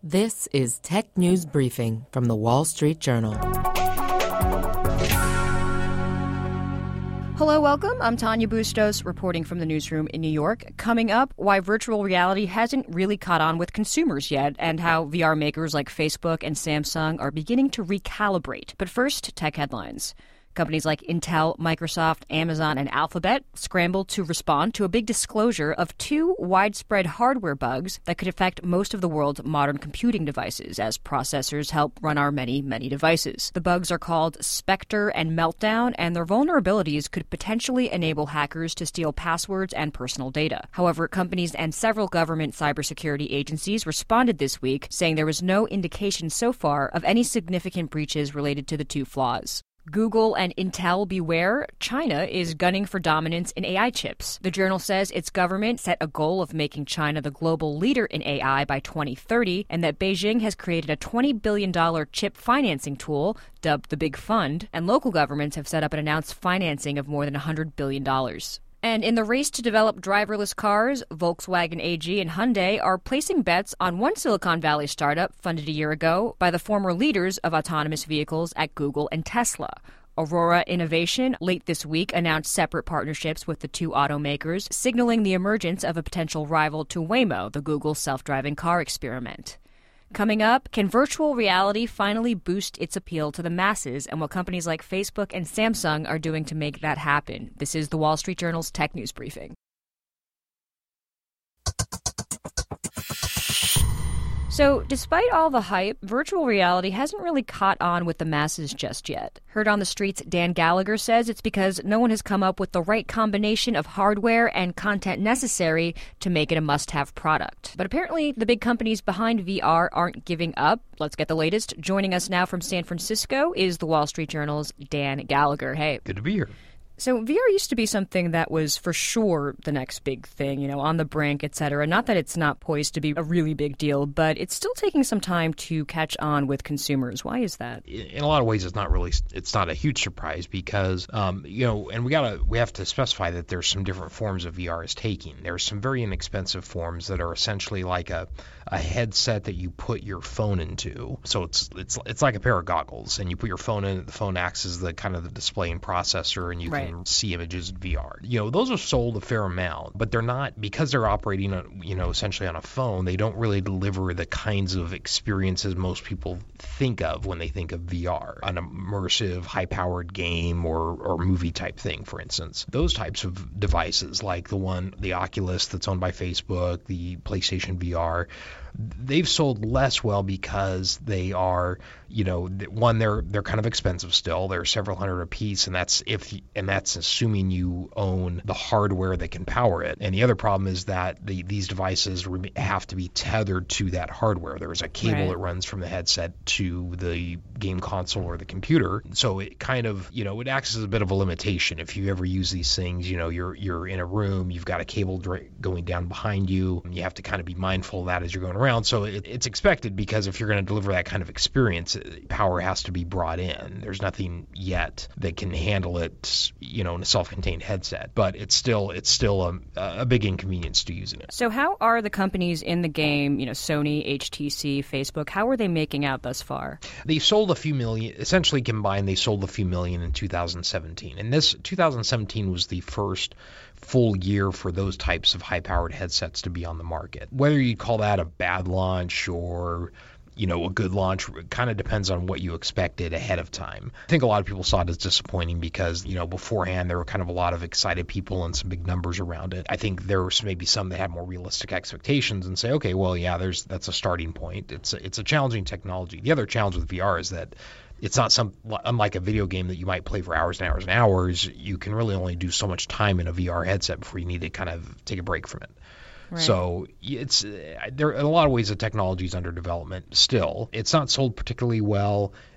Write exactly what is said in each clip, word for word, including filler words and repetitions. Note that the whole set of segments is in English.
This is Tech News Briefing from The Wall Street Journal. Hello, welcome. I'm Tanya Bustos, reporting from the newsroom in New York. Coming up, why virtual reality hasn't really caught on with consumers yet, and how V R makers like Facebook and Samsung are beginning to recalibrate. But first, tech headlines. Companies like Intel, Microsoft, Amazon, and Alphabet scrambled to respond to a big disclosure of two widespread hardware bugs that could affect most of the world's modern computing devices as processors help run our many, many devices. The bugs are called Spectre and Meltdown, and their vulnerabilities could potentially enable hackers to steal passwords and personal data. However, companies and several government cybersecurity agencies responded this week, saying there was no indication so far of any significant breaches related to the two flaws. Google and Intel beware, China is gunning for dominance in A I chips. The Journal says its government set a goal of making China the global leader in A I by twenty thirty, and that Beijing has created a twenty billion dollars chip financing tool, dubbed the Big Fund, and local governments have set up an announced financing of more than one hundred billion dollars. And in the race to develop driverless cars, Volkswagen A G and Hyundai are placing bets on one Silicon Valley startup funded a year ago by the former leaders of autonomous vehicles at Google and Tesla. Aurora Innovation late this week announced separate partnerships with the two automakers, signaling the emergence of a potential rival to Waymo, the Google self-driving car experiment. Coming up, can virtual reality finally boost its appeal to the masses, and what companies like Facebook and Samsung are doing to make that happen? This is the Wall Street Journal's Tech News Briefing. So, despite all the hype, virtual reality hasn't really caught on with the masses just yet. Heard on the Street's Dan Gallagher says it's because no one has come up with the right combination of hardware and content necessary to make it a must-have product. But apparently, the big companies behind V R aren't giving up. Let's get the latest. Joining us now from San Francisco is the Wall Street Journal's Dan Gallagher. Hey. Good to be here. So V R used to be something that was for sure the next big thing, you know, on the brink, et cetera. Not that it's not poised to be a really big deal, but it's still taking some time to catch on with consumers. Why is that? In a lot of ways, it's not really, it's not a huge surprise because, um, you know, and we gotta, we have to specify that there's some different forms of V R is taking. There's some very inexpensive forms that are essentially like a, a headset that you put your phone into. So it's it's it's like a pair of goggles, and you put your phone in it. The phone acts as the kind of the display and processor, and you right. can see images in V R. You know, those are sold a fair amount, but they're not, because they're operating on, you know, essentially on a phone, they don't really deliver the kinds of experiences most people think of when they think of V R. An immersive, high-powered game or, or movie type thing, for instance. Those types of devices, like the one, the Oculus that's owned by Facebook, the PlayStation V R, they've sold less well because they are, you know, one, they're they're kind of expensive still. They're several hundred a piece, and that's if and that's assuming you own the hardware that can power it. And the other problem is that the, these devices have to be tethered to that hardware. There's a cable right. that runs from the headset to the game console or the computer. So it kind of, you know, it acts as a bit of a limitation. If you ever use these things, you know, you're you're in a room, you've got a cable going down behind you, and you have to kind of be mindful of that as you're going around. So it, it's expected, because if you're going to deliver that kind of experience, power has to be brought in. There's nothing yet that can handle it, you know, in a self-contained headset. But it's still it's still a, a big inconvenience to using it. So how are the companies in the game, you know, Sony, H T C, Facebook, how are they making out thus far? They sold a few million, essentially combined, they sold a few million in two thousand seventeen. And this two thousand seventeen was the first full year for those types of high-powered headsets to be on the market. Whether you call that a bad launch or, you know, a good launch, kind of depends on what you expected ahead of time. I think a lot of people saw it as disappointing because, you know, beforehand there were kind of a lot of excited people and some big numbers around it. I think there was maybe some that had more realistic expectations and say, okay, well, yeah, there's that's a starting point. It's a, it's a challenging technology. The other challenge with V R is that it's not some, unlike a video game that you might play for hours and hours and hours, you can really only do so much time in a V R headset before you need to kind of take a break from it. Right. So it's there. In a lot of ways, the technology is under development still. It's not sold particularly well.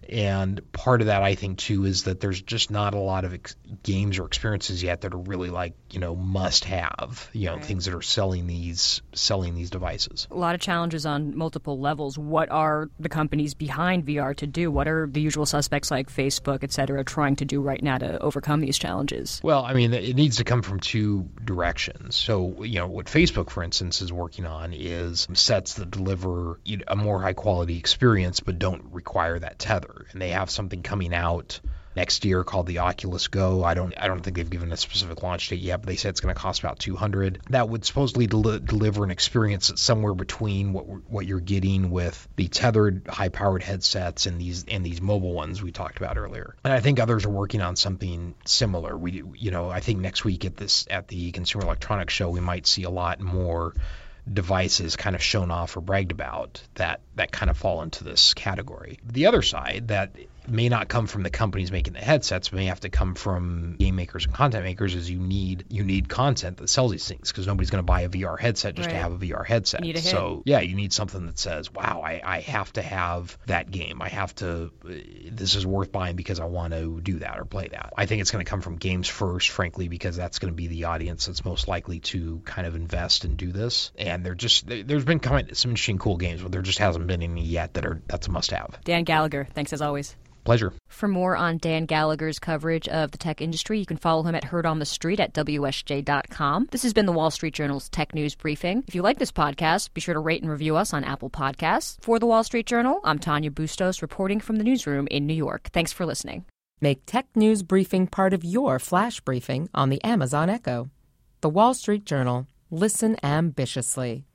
And part of that, I think, too, is that there's just not a lot of ex- games or experiences yet that are really like, you know, must have, you know, right. things that are selling these selling these devices. A lot of challenges on multiple levels. What are the companies behind V R to do? What are the usual suspects like Facebook, et cetera, trying to do right now to overcome these challenges? Well, I mean, it needs to come from two directions. So, you know, what Facebook, for instance, is working on is sets that deliver a more high quality experience but don't require that tether. And they have something coming out next year called the Oculus Go. I don't I don't think they've given a specific launch date yet, but they said it's going to cost about two hundred dollars. That would supposedly del- deliver an experience that's somewhere between what what you're getting with the tethered high-powered headsets and these and these mobile ones we talked about earlier. And I think others are working on something similar. We you know, I think next week at this at the Consumer Electronics Show, we might see a lot more devices kind of shown off or bragged about that that kind of fall into this category. The other side that may not come from the companies making the headsets, but may have to come from game makers and content makers, is you need you need content that sells these things, because nobody's going to buy a V R headset just right. to have a V R headset. Need a hit. So yeah, you need something that says, wow, I, I have to have that game. I have to, this is worth buying because I want to do that or play that. I think it's going to come from games first, frankly, because that's going to be the audience that's most likely to kind of invest and do this. And they're just, there's been kind of some interesting cool games, but there just hasn't been any yet that are, that's a must have. Dan Gallagher, thanks as always. Pleasure. For more on Dan Gallagher's coverage of the tech industry, you can follow him at Heard on the Street at W S J dot com. This has been the Wall Street Journal's Tech News Briefing. If you like this podcast, be sure to rate and review us on Apple Podcasts. For the Wall Street Journal, I'm Tanya Bustos reporting from the newsroom in New York. Thanks for listening. Make Tech News Briefing part of your flash briefing on the Amazon Echo. The Wall Street Journal. Listen ambitiously.